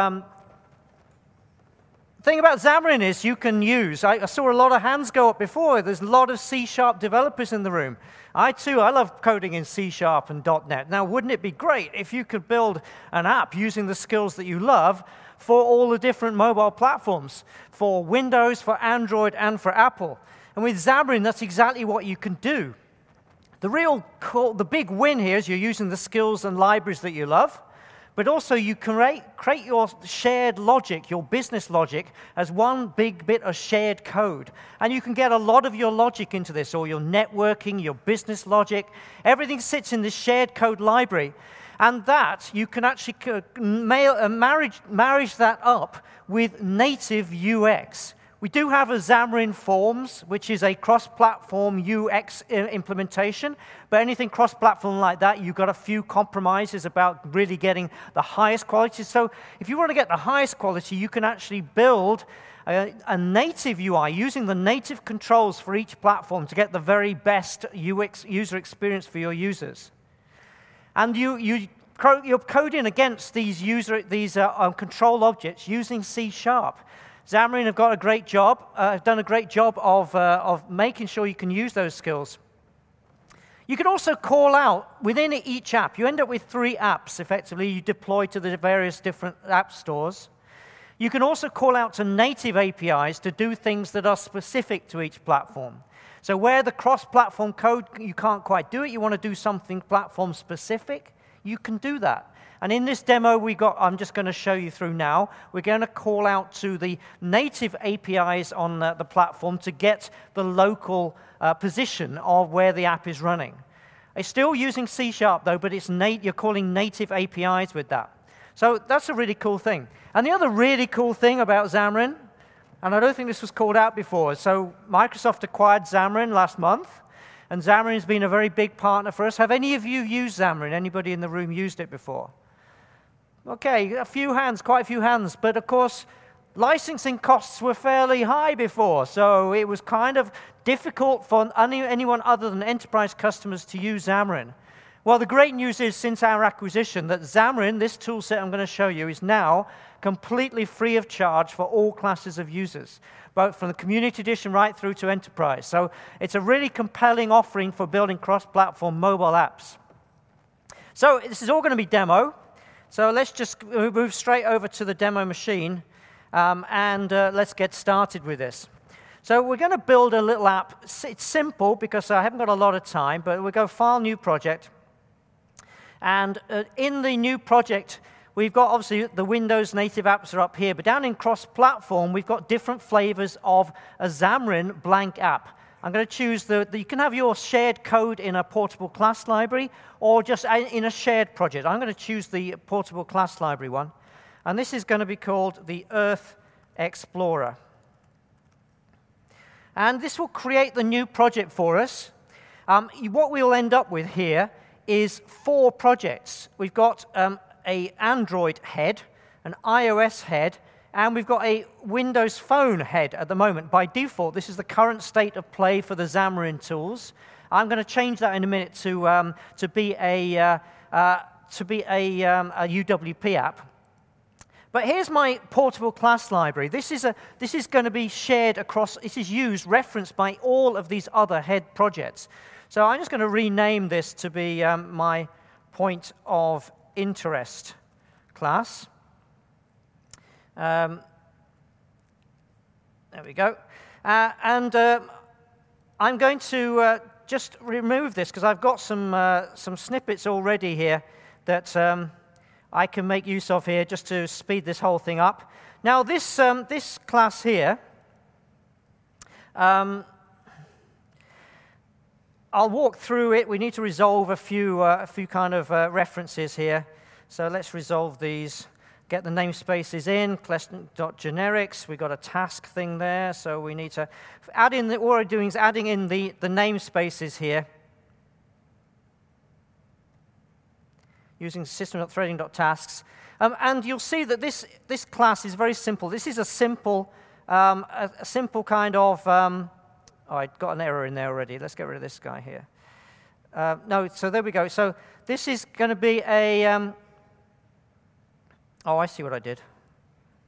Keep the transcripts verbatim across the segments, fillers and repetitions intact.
um, thing about Xamarin is you can use, I, I saw a lot of hands go up before, there's a lot of C Sharp developers in the room. I too, I love coding in C Sharp and dot net. Now, wouldn't it be great if you could build an app using the skills that you love for all the different mobile platforms, for Windows, for Android, and for Apple? And with Xamarin, that's exactly what you can do. The real cool, the big win here is you're using the skills and libraries that you love, but also you create, create your shared logic, your business logic, as one big bit of shared code. And you can get a lot of your logic into this, or your networking, your business logic. Everything sits in this shared code library. And that, you can actually mail, uh, marriage, marriage that up with native U X. We do have a Xamarin Forms, which is a cross-platform U X implementation, but anything cross-platform like that, you've got a few compromises about really getting the highest quality. So if you want to get the highest quality, you can actually build a, a native U I using the native controls for each platform to get the very best U X user experience for your users. And you, you, you're coding against these, user, these uh, um, control objects using C Sharp. Xamarin have got a great job, uh, have done a great job of, uh, of making sure you can use those skills. You can also call out within each app. You end up with three apps, effectively, you deploy to the various different app stores. You can also call out to native A P Is to do things that are specific to each platform. So where the cross-platform code, you can't quite do it, you want to do something platform-specific, you can do that. And in this demo we got, I'm just going to show you through now, we're going to call out to the native A P Is on the, the platform to get the local uh, position of where the app is running. It's still using C Sharp though, but it's nat- you're calling native A P Is with that. So that's a really cool thing. And the other really cool thing about Xamarin, and I don't think this was called out before, so Microsoft acquired Xamarin last month, and Xamarin has been a very big partner for us. Have any of you used Xamarin? Anybody in the room used it before? Okay, a few hands, quite a few hands, but of course, licensing costs were fairly high before, so it was kind of difficult for any, anyone other than enterprise customers to use Xamarin. Well, the great news is, since our acquisition, that Xamarin, this tool set I'm going to show you, is now completely free of charge for all classes of users, both from the Community Edition right through to Enterprise. So it's a really compelling offering for building cross-platform mobile apps. So this is all going to be demo. So let's just move straight over to the demo machine, um, and uh, let's get started with this. So we're going to build a little app. It's simple because I haven't got a lot of time, but we'll go File, New Project. And uh, in the new project, we've got, obviously, the Windows native apps are up here, but down in cross-platform, we've got different flavors of a Xamarin blank app. I'm going to choose the, the, you can have your shared code in a portable class library or just in a shared project. I'm going to choose the portable class library one. And this is going to be called the Earth Explorer. And this will create the new project for us. Um, what we'll end up with here is four projects. We've got um, an Android head, an iOS head, and we've got a Windows Phone head at the moment. By default, this is the current state of play for the Xamarin tools. I'm going to change that in a minute to um, to be a uh, uh, to be a, um, a U W P app. But here's my portable class library. This is a this is going to be shared across. This is used, referenced by all of these other head projects. So I'm just going to rename this to be um, my point of interest class. Um, there we go. Uh, and uh, I'm going to uh, just remove this because I've got some uh, some snippets already here that um, I can make use of here just to speed this whole thing up. Now this um, this class here, um, I'll walk through it. We need to resolve a few uh, a few kind of uh, references here. So let's resolve these. Get the namespaces in, class.generics. We've got a task thing there, so we need to add in, the, all we're doing is adding in the, the namespaces here. Using system.threading.tasks. Um, and you'll see that this, this class is very simple. This is a simple, um, a, a simple kind of, um, oh, I got an error in there already. Let's get rid of this guy here. Uh, no, so there we go. So this is going to be a, um, oh, I see what I did.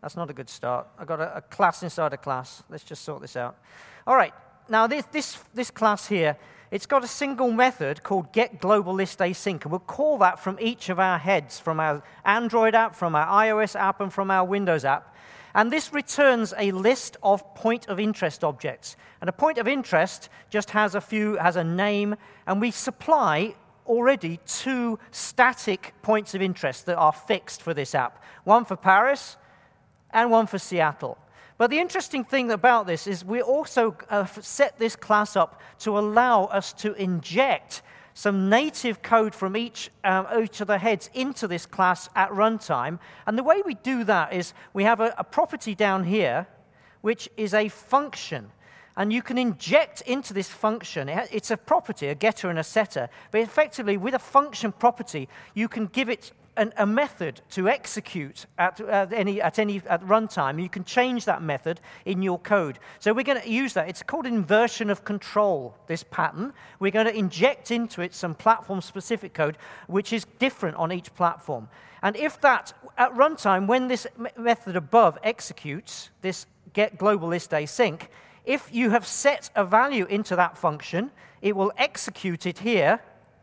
That's not a good start. I've got a, a class inside a class. Let's just sort this out. All right. Now, this, this, this class here, it's got a single method called getGlobalListAsync, and we'll call that from each of our heads, from our Android app, from our iOS app, and from our Windows app. And this returns a list of point of interest objects. And a point of interest just has a few, has a name, and we supply already two static points of interest that are fixed for this app. One for Paris and one for Seattle. But the interesting thing about this is we also uh, set this class up to allow us to inject some native code from each, um, each of the heads into this class at runtime. And the way we do that is we have a, a property down here, which is a function. And you can inject into this function, it's a property, a getter and a setter, but effectively with a function property, you can give it an, a method to execute at uh, any at any at runtime. You can change that method in your code. So we're going to use that. It's called inversion of control, this pattern. We're going to inject into it some platform-specific code, which is different on each platform. And if that, at runtime, when this method above executes, this getGlobalListAsync, if you have set a value into that function, it will execute it here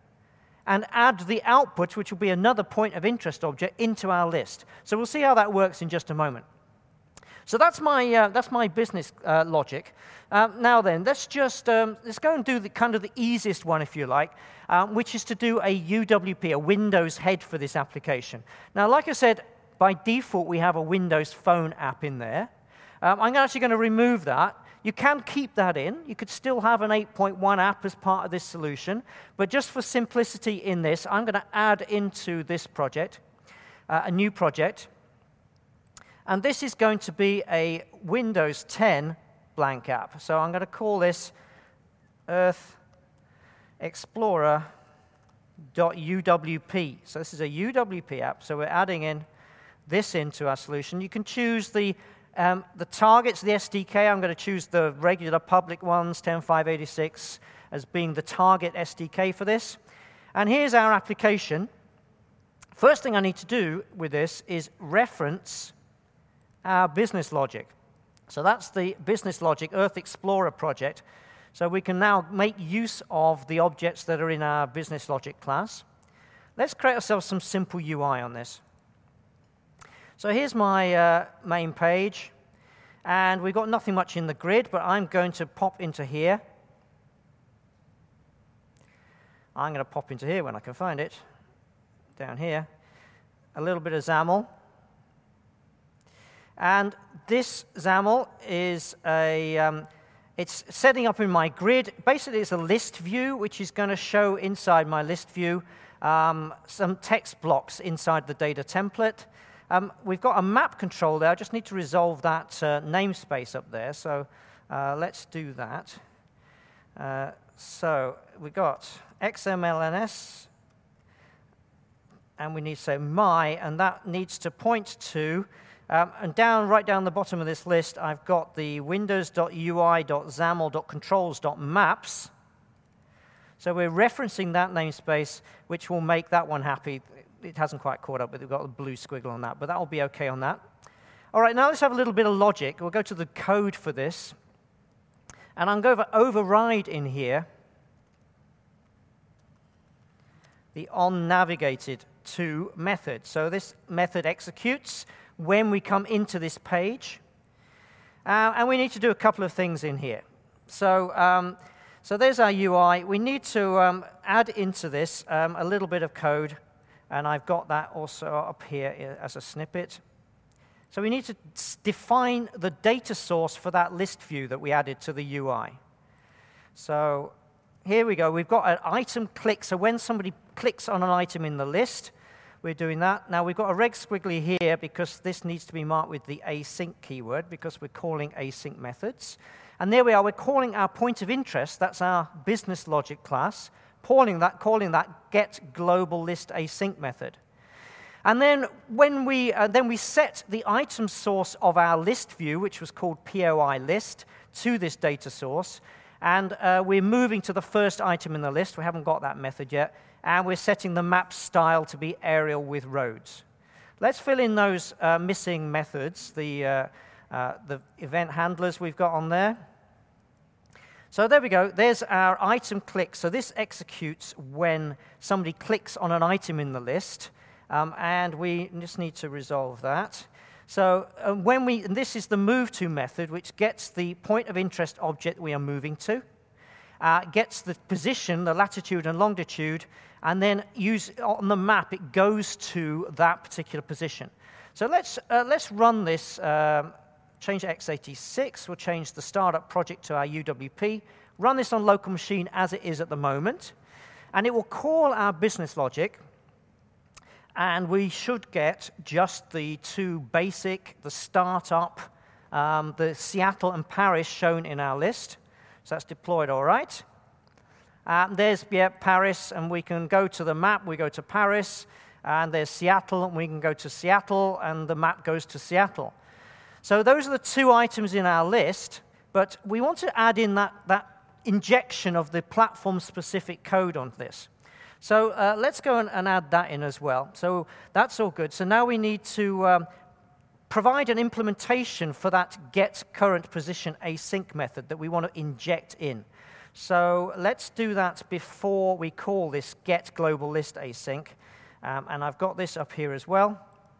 and add the output, which will be another point of interest object, into our list. So we'll see how that works in just a moment. So that's my, uh, that's my business uh, logic. Um, now then, let's just um, let's go and do the kind of the easiest one, if you like, um, which is to do a U W P, a Windows head for this application. Now, like I said, by default, we have a Windows Phone app in there. Um, I'm actually going to remove that. You can keep that in. You could still have an eight point one app as part of this solution. But just for simplicity in this, I'm going to add into this project uh, a new project. And this is going to be a Windows ten blank app. So I'm going to call this Earth Explorer dot U W P. So this is a U W P app. So we're adding in this into our solution. You can choose the Um, the targets, the S D K, I'm going to choose the regular public ones, ten dot five eighty-six, as being the target S D K for this. And here's our application. First thing I need to do with this is reference our business logic. So that's the business logic Earth Explorer project. So we can now make use of the objects that are in our business logic class. Let's create ourselves some simple U I on this. So here's my uh, main page, and we've got nothing much in the grid, but I'm going to pop into here. I'm going to pop into here when I can find it, down here. A little bit of XAML. And this XAML is a, um, it's setting up in my grid. Basically, it's a list view, which is going to show inside my list view um, some text blocks inside the data template. Um, we've got a map control there. I just need to resolve that uh, namespace up there. So uh, let's do that. Uh, so we've got X M L N S, and we need to say my, and that needs to point to, um, and down, right down the bottom of this list, I've got the windows dot U I dot XAML dot controls dot maps. So we're referencing that namespace, which will make that one happy. It hasn't quite caught up, but we've got a blue squiggle on that, but that will be okay on that. All right, now let's have a little bit of logic. We'll go to the code for this, and I'm going to override in here the onNavigated_to method. So this method executes when we come into this page, uh, and we need to do a couple of things in here. So, um, so there's our U I. We need to um, add into this um, a little bit of code. And I've got that also up here as a snippet. So we need to define the data source for that list view that we added to the U I. So here we go. We've got an item click. So when somebody clicks on an item in the list, we're doing that. Now we've got a reg squiggly here because this needs to be marked with the async keyword because we're calling async methods. And there we are. We're calling our point of interest. That's our business logic class. Calling that, calling that getGlobalListAsync method. And then when we, uh, then we set the item source of our list view, which was called P O I list, to this data source. And uh, we're moving to the first item in the list. We haven't got that method yet. And we're setting the map style to be aerial with roads. let's fill in those uh, missing methods, the, uh, uh, the event handlers we've got on there. So there we go. There's our item click. So this executes when somebody clicks on an item in the list, um, and we just need to resolve that. So uh, when we, and this is the move to method, which gets the point of interest object we are moving to, uh, gets the position, the latitude and longitude, and then use on the map it goes to that particular position. So let's uh, let's run this. Um, change x eighty-six. We'll change the startup project to our U W P. Run this on local machine as it is at the moment, and it will call our business logic. And we should get just the two basic, the startup, um, the Seattle and Paris shown in our list. So that's deployed all right. Um, there's yeah, Paris, and we can go to the map. We go to Paris, and there's Seattle, and we can go to Seattle, and the map goes to Seattle. So those are the two items in our list, but we want to add in that, that injection of the platform-specific code on this. So uh, let's go and, and add that in as well. So that's all good. So now we need to um, provide an implementation for that get current position async method that we want to inject in. So let's do that before we call this get global list async. Um, and I've got this up here as well.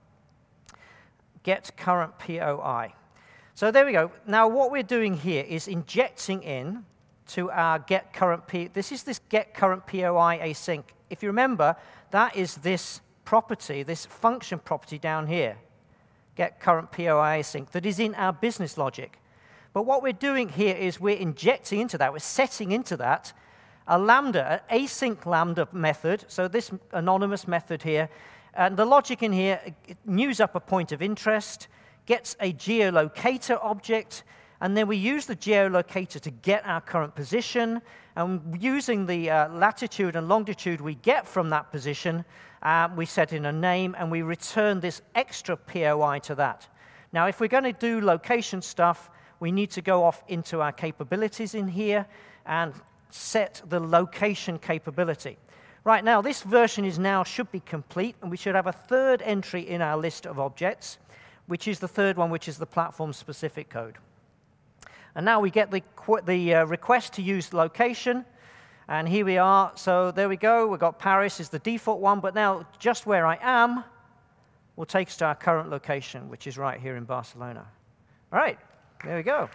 Get current P O I. So there we go. Now what we're doing here is injecting in to our get current P. This is this get current P O I async. If you remember, that is this property, this function property down here, get current P O I async, that is in our business logic. But what we're doing here is we're injecting into that, we're setting into that a lambda, an async lambda method, so this anonymous method here, and the logic in here, it news up a point of interest, gets a geolocator object, and then we use the geolocator to get our current position, and using the uh, latitude and longitude we get from that position, uh, we set in a name, and we return this extra P O I to that. Now, if we're going to do location stuff, we need to go off into our capabilities in here and set the location capability. Right now, this version is now should be complete, and we should have a third entry in our list of objects, which is the third one, which is the platform-specific code. And now we get the, the uh, request to use location, and here we are. So there we go. We've got Paris is the default one, but now just where I am will take us to our current location, which is right here in Barcelona. All right, there we go.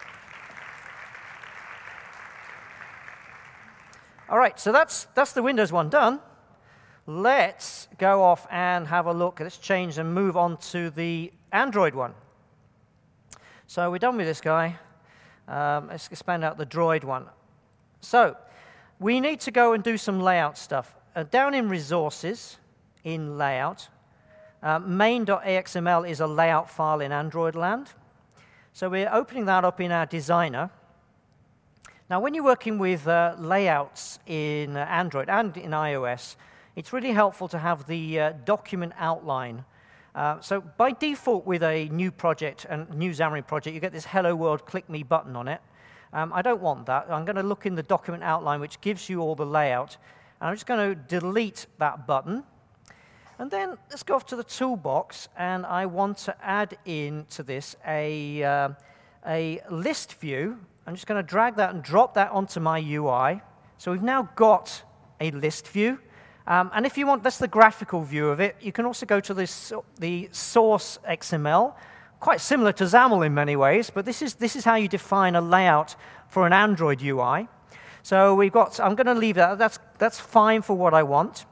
All right, so that's, that's the Windows one done. Let's go off and have a look. Let's change and move on to the Android one. So we're done with this guy. Um, let's expand out the Droid one. So we need to go and do some layout stuff. Uh, down in Resources, in Layout, uh, main.axml is a layout file in Android land. So we're opening that up in our designer. Now, when you're working with uh, layouts in uh, Android and in iOS, it's really helpful to have the uh, document outline. Uh, so by default, with a new project, and new Xamarin project, you get this Hello World, click me button on it. Um, I don't want that. I'm going to look in the document outline, which gives you all the layout. And I'm just going to delete that button. And then let's go off to the toolbox, and I want to add in to this a, uh, a list view. I'm just going to drag that and drop that onto my U I. So we've now got a list view. Um, and if you want, that's the graphical view of it. You can also go to this, the source X M L, quite similar to XAML in many ways, but this is, this is how you define a layout for an Android U I. So we've got, I'm going to leave that. That's, that's fine for what I want.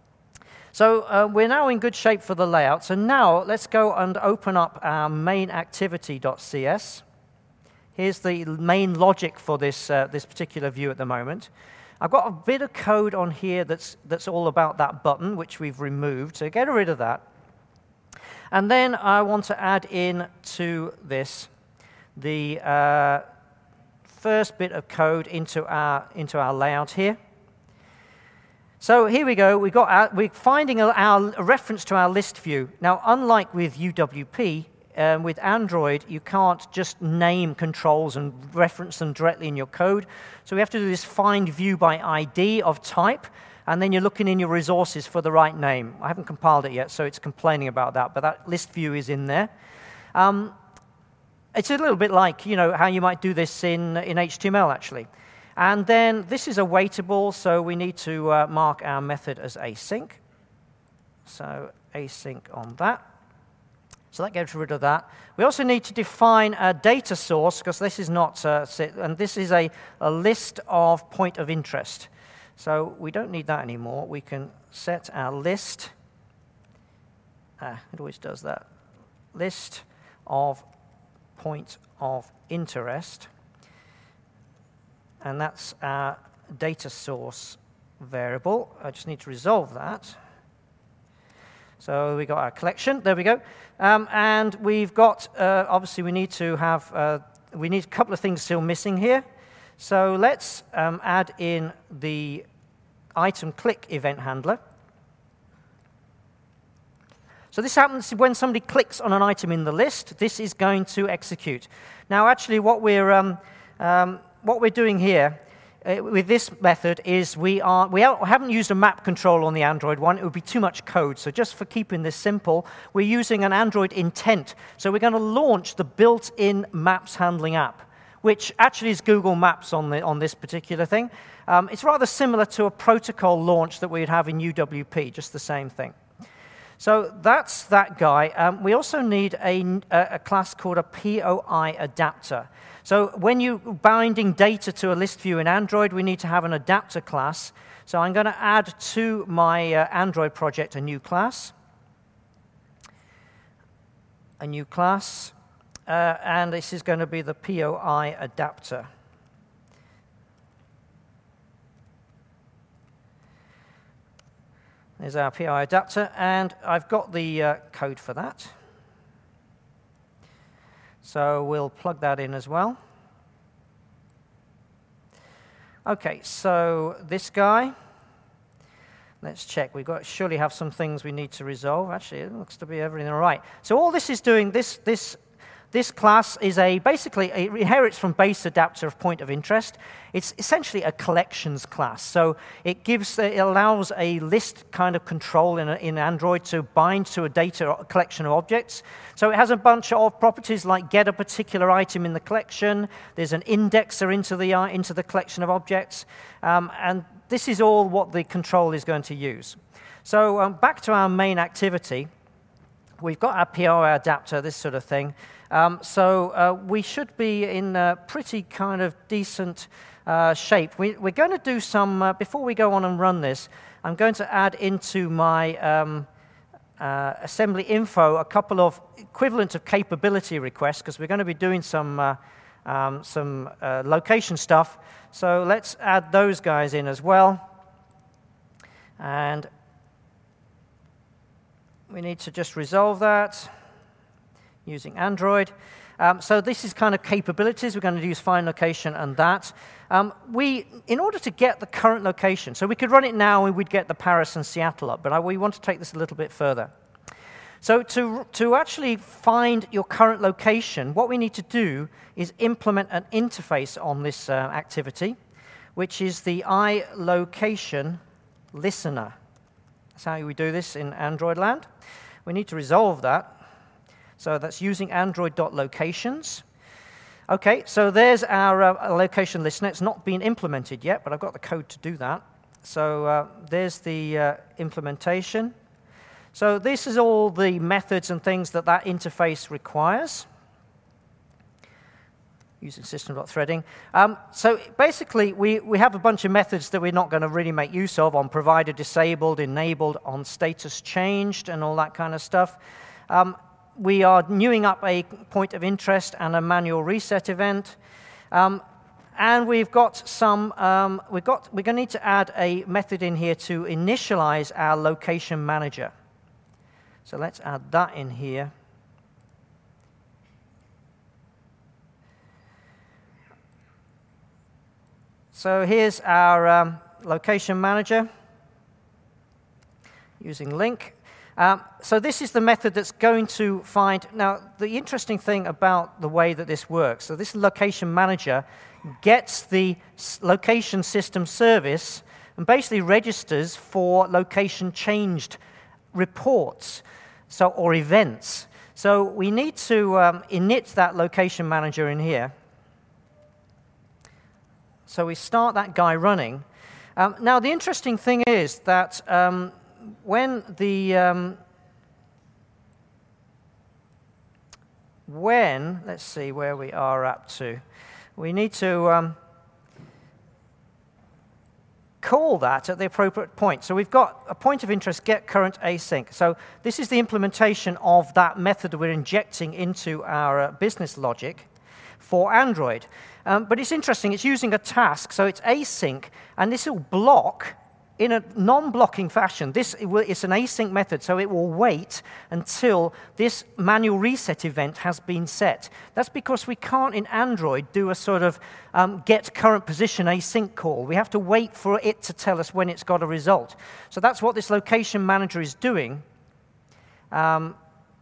So uh, we're now in good shape for the layout. So now let's go and open up our main activity.cs. Here's the main logic for this, uh, this particular view at the moment. I've got a bit of code on here that's, that's all about that button, which we've removed, so get rid of that. And then I want to add in to this the uh, first bit of code into our, into our layout here. So here we go. We've got our, we're finding a, our, a reference to our list view. Now, unlike with U W P, Um, with Android, you can't just name controls and reference them directly in your code. So we have to do this find view by I D of type. and then you're looking in your resources for the right name. I haven't compiled it yet, so it's complaining about that, but that list view is in there. Um, it's a little bit like, you know, how you might do this in, in H T M L, actually. And then this is awaitable, so we need to uh, mark our method as async. So async on that. So that gets rid of that. We also need to define a data source, because this is not, uh, and this is a, a list of point of interest. So we don't need that anymore. We can set our list. Ah, it always does that. List of point of interest. And that's our data source variable. I just need to resolve that. So we got our collection. There we go. Um, and we've got, uh, obviously, we need to have, uh, we need a couple of things still missing here. So let's um, add in the item click event handler. So this happens when somebody clicks on an item in the list. This is going to execute. Now, actually, what we're um, um, what we're doing here uh, with this method is we are we haven't used a map control on the Android one. It would be too much code. So just for keeping this simple, we're using an Android intent. So we're going to launch the built-in Maps handling app, which actually is Google Maps on the on this particular thing. Um, it's rather similar to a protocol launch that we'd have in U W P, just the same thing. So that's that guy. Um, we also need a, a class called a P O I adapter. So when you're binding data to a list view in Android, we need to have an adapter class. So I'm going to add to my uh, Android project a new class. A new class. Uh, and this is going to be the P O I adapter. There's our P O I adapter, and I've got the uh, code for that. So we'll plug that in as well. Okay, so this guy, let's check. We've got surely have some things we need to resolve. Actually, it looks to be everything all right. So all this is doing, this this this class is a basically it inherits from base adapter of point of interest. It's essentially a collections class. So it gives it allows a list kind of control in a, in Android to bind to a data a collection of objects. So it has a bunch of properties like get a particular item in the collection. There's an indexer into the uh, into the collection of objects, um, and this is all what the control is going to use. So um, back to our main activity. We've got our P O I adapter, this sort of thing. Um, so uh, we should be in a pretty kind of decent uh, shape. We, we're going to do some, uh, before we go on and run this, I'm going to add into my um, uh, assembly info a couple of equivalent of capability requests, because we're going to be doing some, uh, um, some uh, location stuff. So let's add those guys in as well. And we need to just resolve that using Android. Um, so this is kind of capabilities. We're going to use find location and that. Um, we, in order to get the current location, so we could run it now and we'd get the Paris and Seattle up, but I, we want to take this a little bit further. So to, to actually find your current location, what we need to do is implement an interface on this uh, activity, which is the iLocation listener. That's how we do this in Android land. We need to resolve that. So that's using android.locations. Okay, so there's our uh, location listener. It's not been implemented yet, but I've got the code to do that. So uh, there's the uh, implementation. So this is all the methods and things that that interface requires, using system.threading. Um, so basically, we, we have a bunch of methods that we're not going to really make use of on provider disabled, enabled, on status changed, and all that kind of stuff. Um, we are newing up a point of interest and a manual reset event. Um, and we've got some, um, we've got, we're going to need to add a method in here to initialize our location manager. So let's add that in here. So here's our um, location manager using link. Um, so this is the method that's going to find. Now, the interesting thing about the way that this works, so this location manager gets the location system service and basically registers for location changed reports so, or events. So we need to um, init that location manager in here. So we start that guy running. Um, now the interesting thing is that um, when the um, when let's see where we are up to, we need to um, call that at the appropriate point. So we've got a point of interest, get current async. So this is the implementation of that method we're injecting into our uh, business logic for Android. Um, but it's interesting, it's using a task, so it's async, and this will block in a non-blocking fashion. This it will, it's an async method, so it will wait until this manual reset event has been set. That's because we can't in Android do a sort of um, get current position async call. We have to wait for it to tell us when it's got a result. So that's what this location manager is doing. Um,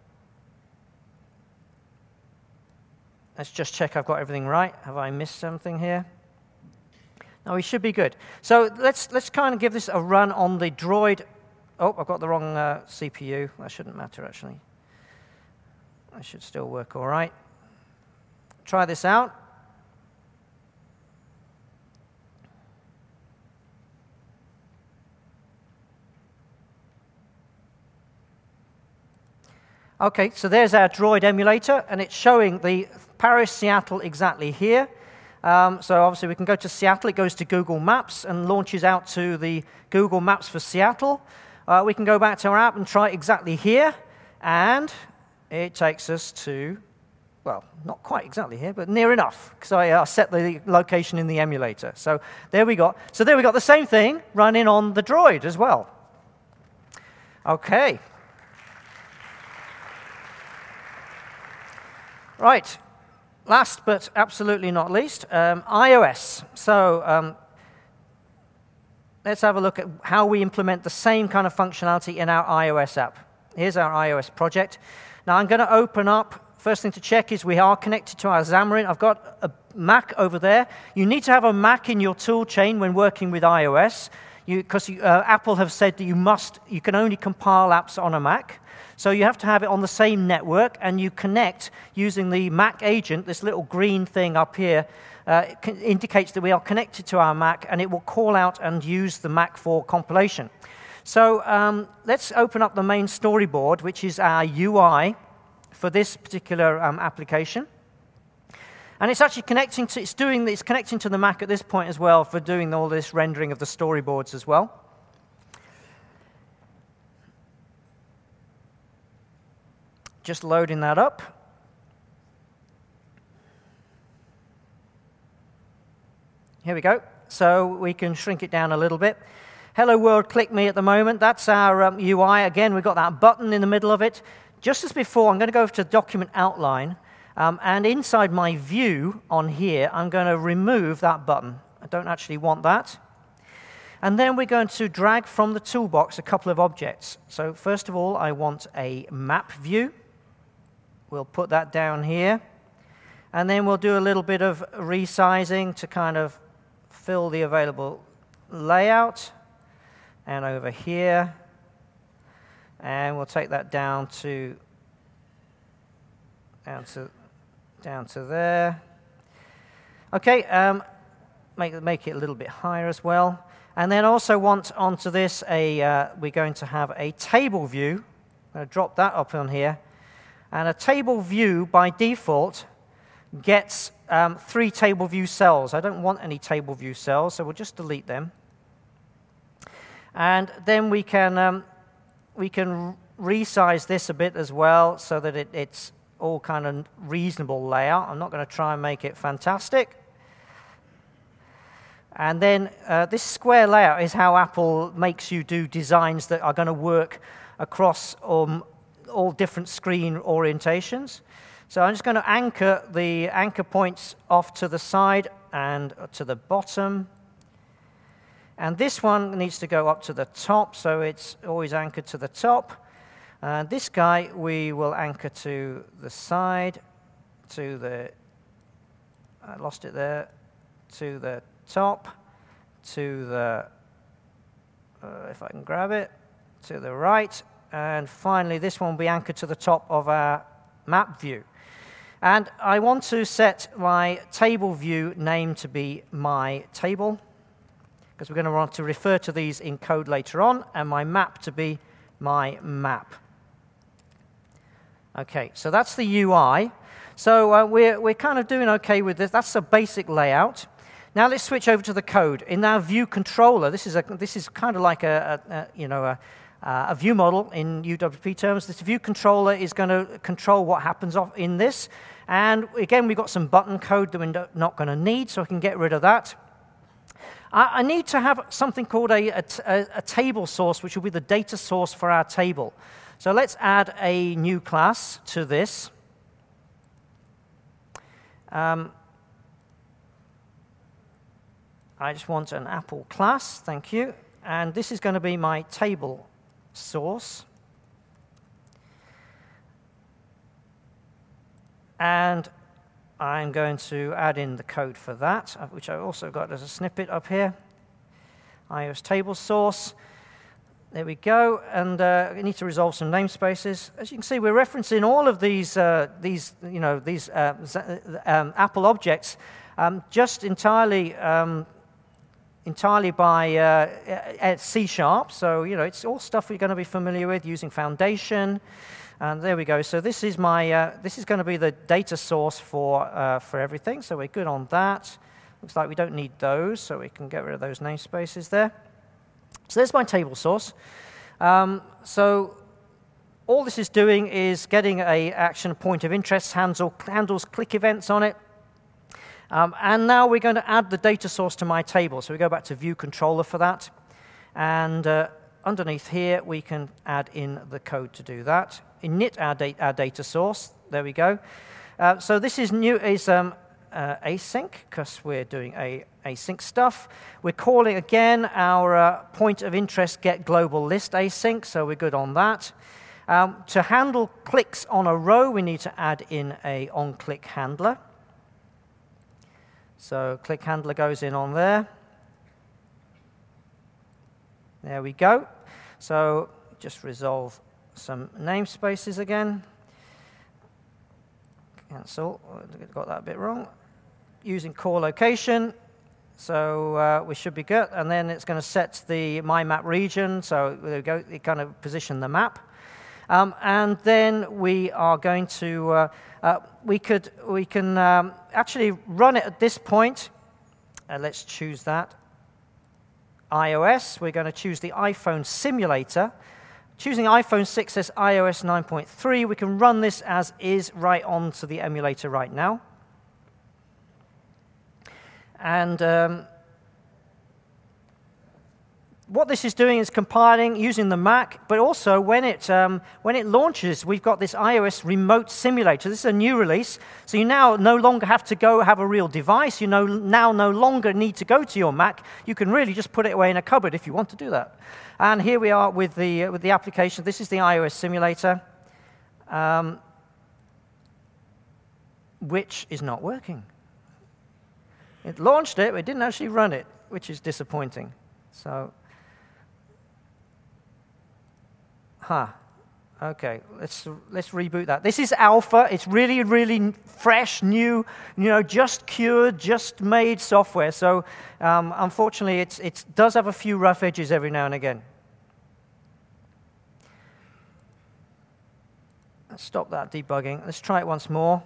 let's just check I've got everything right. Have I missed something here? No, we should be good. So let's let's kind of give this a run on the Droid. Oh, I've got the wrong uh, C P U. That shouldn't matter, actually. That should still work all right. Try this out. Okay, so there's our Droid emulator, and it's showing the Paris, Seattle exactly here. Um, so obviously we can go to Seattle, it goes to Google Maps and launches out to the Google Maps for Seattle. Uh, we can go back to our app and try it exactly here, and it takes us to, well, not quite exactly here, but near enough, because I uh, set the location in the emulator. So there we got. So there we got the same thing running on the Droid as well. Okay. Right. Last but absolutely not least, um, iOS. So um, let's have a look at how we implement the same kind of functionality in our iOS app. Here's our iOS project. Now I'm going to open up, first thing to check is we are connected to our Xamarin. I've got a Mac over there. You need to have a Mac in your tool chain when working with iOS, because uh, Apple have said that you must, you can only compile apps on a Mac. So you have to have it on the same network, and you connect using the Mac agent. This little green thing up here uh, indicates that we are connected to our Mac, and it will call out and use the Mac for compilation. So um, let's open up the main storyboard, which is our U I for this particular um, application. And it's actually connecting to, it's doing, it's connecting to the Mac at this point as well for doing all this rendering of the storyboards as well. Just loading that up. Here we go. So we can shrink it down a little bit. Hello World, click me at the moment. That's our um, U I. Again, we've got that button in the middle of it. Just as before, I'm going to go over to document outline. Um, and inside my view on here, I'm going to remove that button. I don't actually want that. And then we're going to drag from the toolbox a couple of objects. So first of all, I want a map view. We'll put that down here. And then we'll do a little bit of resizing to kind of fill the available layout. And over here. And we'll take that down to down to down to there. Okay, um, make make it a little bit higher as well. And then also want onto this a uh, we're going to have a table view. I'm going to drop that up on here. And a table view, by default, gets um, three table view cells. I don't want any table view cells, so we'll just delete them. And then we can um, we can resize this a bit as well, so that it, it's all kind of reasonable layout. I'm not going to try and make it fantastic. And then uh, this square layout is how Apple makes you do designs that are going to work across um, all different screen orientations. So I'm just going to anchor the anchor points off to the side and to the bottom. And this one needs to go up to the top, so it's always anchored to the top. And this guy we will anchor to the side, to the, I lost it there, to the top, to the uh, if I can grab it, to the right. And finally, this one will be anchored to the top of our map view. And I want to set my table view name to be my table, because we're going to want to refer to these in code later on, and my map to be my map. Okay, so that's the U I. So uh, we're, we're kind of doing okay with this. That's a basic layout. Now let's switch over to the code. In our view controller, this is, a, this is kind of like a, a, a you know, a, a view model in U W P terms. This view controller is going to control what happens off in this. And again, we've got some button code that we're not going to need, so I can get rid of that. I need to have something called a, a, a table source, which will be the data source for our table. So let's add a new class to this. Um, I just want an Apple class, thank you. And this is going to be my table source. And I'm going to add in the code for that, which I've also got as a snippet up here. iOS table source. There we go. And uh, we need to resolve some namespaces. As you can see, we're referencing all of these, uh, these, you know, these uh, um, Apple objects um, just entirely, um, entirely by uh, C sharp. So you know, it's all stuff we're going to be familiar with using Foundation. And there we go. So this is my uh, this is going to be the data source for uh, for everything. So we're good on that. Looks like we don't need those, so we can get rid of those namespaces there. So there's my table source. Um, so all this is doing is getting a action point of interest handle, handles click events on it. Um, and now we're going to add the data source to my table. So we go back to view controller for that. And uh, underneath here, we can add in the code to do that. Init our, da our data source. There we go. Uh, so this is new is um, uh, async, because we're doing a async stuff. We're calling again our uh, point of interest get global list async, so we're good on that. Um, to handle clicks on a row, we need to add in a on-click handler. So click handler goes in on there. There we go. So just resolve some namespaces again. Cancel. Got that a bit wrong. Using core location. So uh, we should be good. And then it's going to set the my map region. So there we go. It kind of position the map. Um, and then we are going to uh, uh, we could we can um, actually run it at this point. Uh, let's choose that. iOS. We're going to choose the iPhone simulator. Choosing iPhone six as i O S nine point three, we can run this as is right onto the emulator right now. And um, what this is doing is compiling using the Mac, but also when it, um, when it launches, we've got this iOS remote simulator. This is a new release, so you now no longer have to go have a real device. You know, now no longer need to go to your Mac. You can really just put it away in a cupboard if you want to do that. And here we are with the, uh, with the application. This is the iOS simulator, um, which is not working. It launched it, but it didn't actually run it, which is disappointing. So, huh. Okay, let's let's reboot that. This is alpha. It's really, really fresh, new, you know, just cured, just made software. So, um, unfortunately, it's it does have a few rough edges every now and again. Let's stop that debugging. Let's try it once more.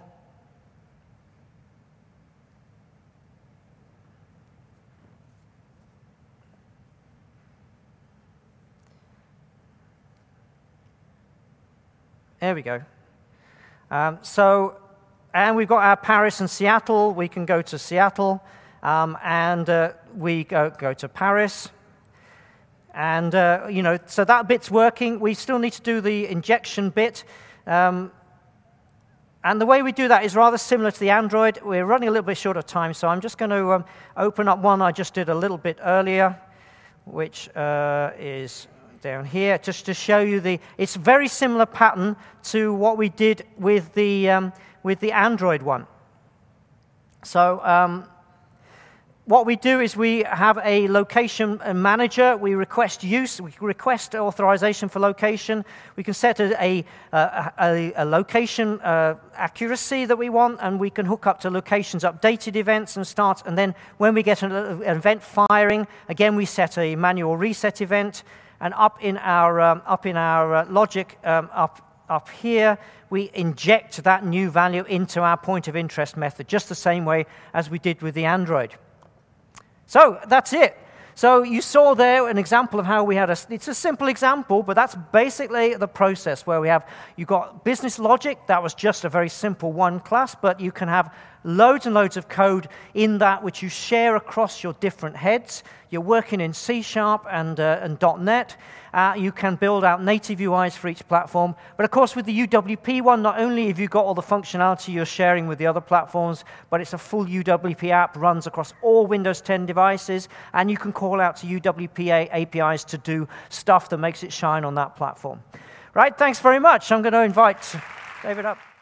There we go. Um, so, and we've got our Paris and Seattle. We can go to Seattle, um, and uh, we go, go to Paris. And, uh, you know, so that bit's working. We still need to do the injection bit. Um, and the way we do that is rather similar to the Android. We're running a little bit short of time, so I'm just going to um, open up one I just did a little bit earlier, which uh, is down here, just to show you the, it's a very similar pattern to what we did with the, um, with the Android one. So um, what we do is we have a location manager. We request use. We request authorization for location. We can set a, a, a, a location uh, accuracy that we want, and we can hook up to locations updated events and start. And then when we get an, an event firing, again we set a manual reset event. And up in our um, up in our uh, logic um, up up here, we inject that new value into our point of interest method, just the same way as we did with the Android. So that's it. So you saw there an example of how we had a, it's a simple example, but that's basically the process where we have, you've got business logic, that was just a very simple one class, but you can have loads and loads of code in that which you share across your different heads. You're working in C Sharp and, uh, and .NET. Uh, you can build out native U Is for each platform. But of course, with the U W P one, not only have you got all the functionality you're sharing with the other platforms, but it's a full U W P app, runs across all Windows ten devices, and you can call out to U W P A P Is to do stuff that makes it shine on that platform. Right, thanks very much. I'm going to invite David up.